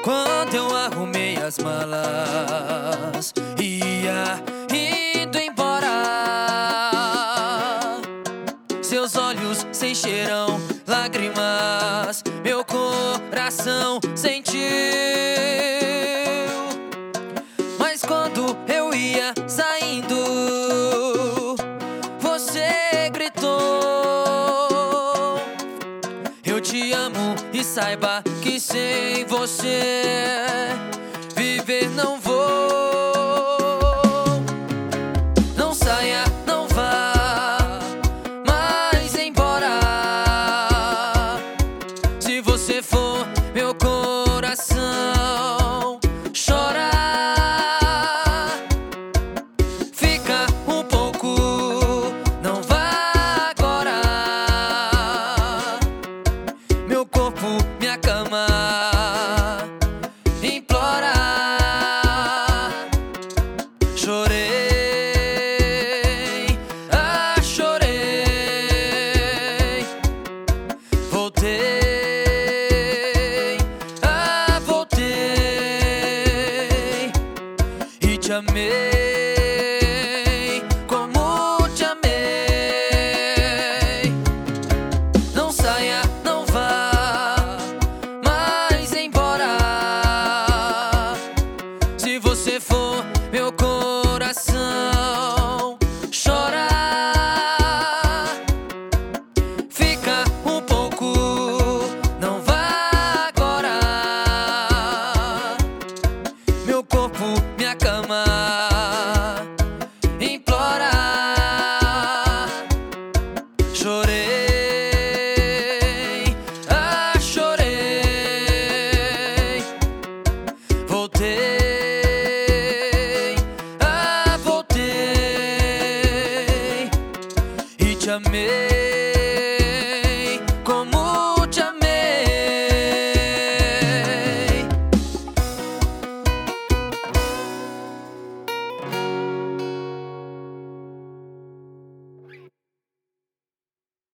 Quando eu arrumei as malas, ia indo embora. Seus olhos se encheram lágrimas, meu coração sentiu. Mas quando eu ia saindo, você gritou: eu te amo e saiba que sem você viver não vou. Não saia, não vá mais embora. Se você for, meu coração chora. Fica um pouco, não vá agora. Meu corpo, minha cama implora. Chorei, chorei. Voltei, voltei. E te amei como te amei. Não saia, não vá mais embora. Se você for, meu coração chora. Fica um pouco, não vá agora. Meu corpo, minha cama implora. Chorei, chorei. Voltei, voltei. E te amei